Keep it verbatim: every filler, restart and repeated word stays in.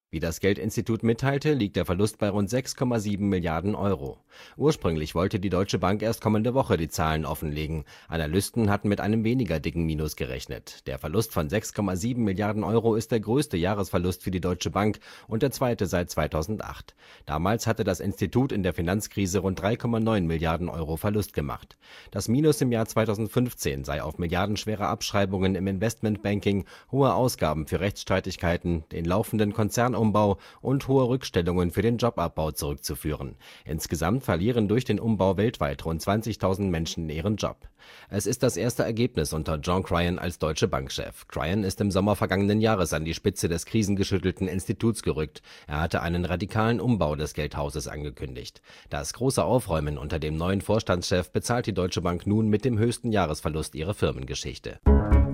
Wie das Geldinstitut mitteilte, liegt der Verlust bei rund sechs Komma sieben Milliarden Euro. Ursprünglich wollte die Deutsche Bank erst kommende Woche die Zahlen offenlegen. Analysten hatten mit einem weniger dicken Minus gerechnet. Der Verlust von sechs Komma sieben Milliarden Euro ist der größte Jahresverlust für die Deutsche Bank und der zweite seit zweitausendacht. Damals hatte das Institut in der Finanzkrise rund drei Komma neun Milliarden Euro Verlust gemacht. Das Minus im Jahr zweitausendfünfzehn sei auf milliardenschwere Abschreibungen im Investmentbanking, hohe Ausgaben für Rechtsstreitigkeiten, den laufenden Konzernumbau und hohe Rückstellungen für den Jobabbau zurückzuführen. Insgesamt verlieren durch den Umbau weltweit rund zwanzigtausend Menschen ihren Job. Es ist das erste Ergebnis unter John Cryan als Deutsche Bank-Chef. Cryan ist im Sommer vergangenen Jahres an die Spitze des krisengeschüttelten Instituts gerückt. Er hatte einen radikalen Umbau des Geldhauses angekündigt. Das große Aufräumen unter dem neuen Vorstandschef bezahlt die Deutsche Bank nun mit dem höchsten Jahresverlust ihrer Firmengeschichte.